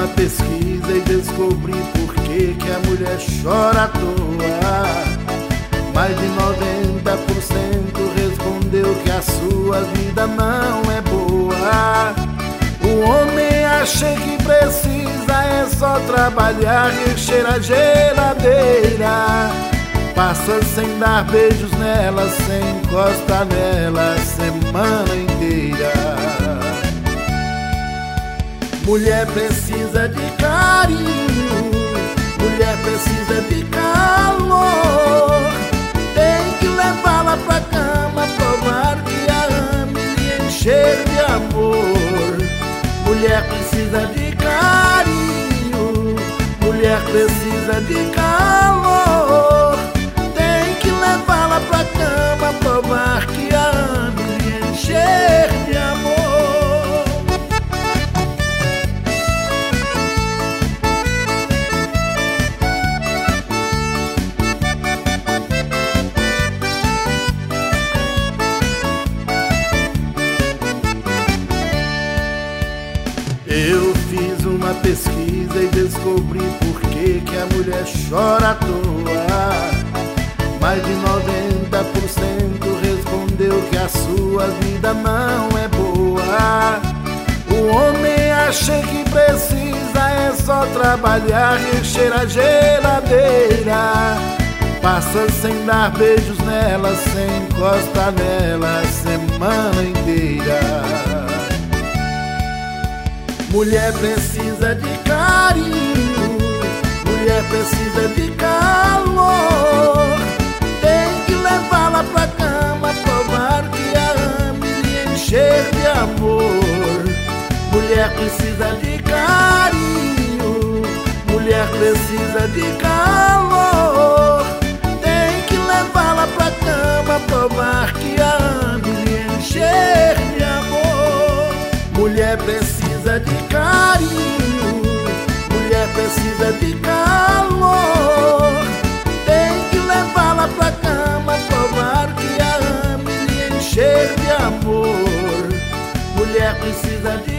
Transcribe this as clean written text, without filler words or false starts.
uma pesquisa e descobri por que a mulher chora à toa. Mais de 90% respondeu que a sua vida não é boa. O homem acha que precisa é só trabalhar e encher a geladeira. Passa sem dar beijos nela, sem encostar nela a semana inteira. Mulher precisa de carinho, mulher precisa de calor. Tem que levá-la pra cama, provar que a ame e encher de amor. Mulher precisa de carinho, mulher precisa de calor. Tem que levá-la pra cama, provar que a ame e encher de amor. Eu fiz uma pesquisa e descobri por que a mulher chora à toa. Mais de 90% respondeu que a sua vida não é boa. O homem acha que precisa é só trabalhar e encher a geladeira. Passa sem dar beijos nela, sem encostar nela a semana inteira. Mulher precisa de carinho, mulher precisa de calor. Tem que levá-la pra cama, provar que a ame e encher de amor. Mulher precisa de carinho, mulher precisa de calor. Tem que levá-la pra cama, provar que a ame e encher de amor. Mulher precisa de carinho, mulher precisa de calor. Tem que levá-la pra cama, provar que a ame e encher de amor. Mulher precisa de